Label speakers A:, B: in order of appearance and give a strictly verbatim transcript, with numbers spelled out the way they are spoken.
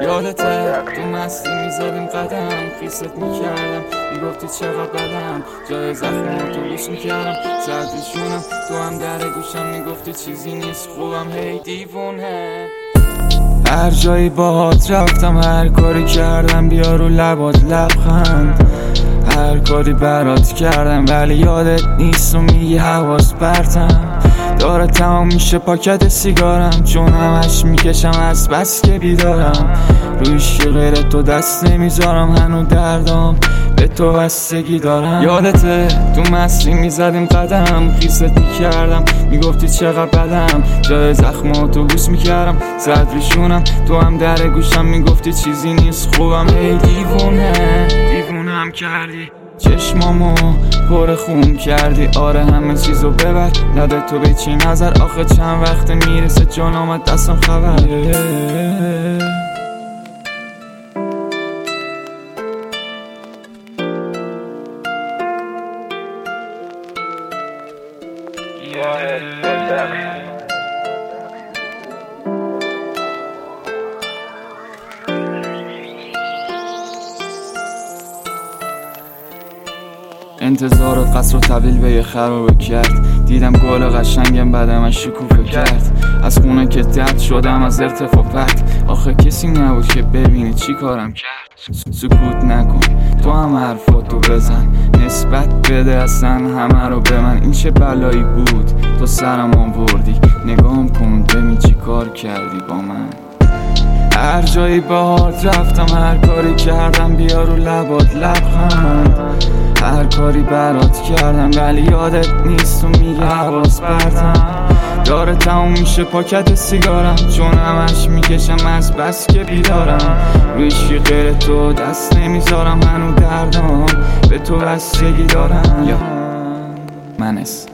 A: یادته تو مستی میزدیم قدم، خیست میکردم میگفتی چقدر بدم، جای زخم تو بوس میکردم سردشونم، تو هم در گوشم میگفتی چیزی نیست خوبم، هی دیوونه. هر جایی باهات رفتم، هر کاری کردم بیا رو لبات لبخند، هر کاری برات کردم ولی یادت نیست و میگی حواس پرتم. داره تمام میشه پاکت سیگارم، چون همش میکشم از بس که بیدارم، رویش که غیر تو دست نمیذارم، هنو دردام به تو بستگی دارم. یادته تو مستی میزدیم قدم، خیست میکردم میگفتی چقدر بدم، جای زخماتو بوس میکردم صدریشونم، تو هم در گوشم میگفتی چیزی نیست خوبم، هی دیوونه دیوونم کردی، چشمامو پر خون کردی، آره همه چیزو ببر نده تو به چی نظر، آخه چند وقت میرسه جان آمد دستم خبر. انتظار و قصر و طویل به یه خرابه کرد، دیدم گل قشنگم بعد من شکوفه کرد، از خونه که درد شدم از ارتفاعت، آخه کسی نبود که ببینی چی کارم کرد. سکوت نکن تو هم حرفاتو بزن، نسبت بده اصلا همه رو به من، این چه بلایی بود تو سرم آوردی، نگام کن ببین چی کار کردی با من. هر جایی باهات رفتم، هر کاری کردم بیا رو لبات لبخند، هر کاری برات کردم ولی یادت نیست و میگی حواس پرتم. داره تموم میشه پاکت سیگارم، چون همش میکشم از بس که بیدارم، رویش که غیر تو دست نمیذارم، هنو دردام به تو بستگی دارم. یا منس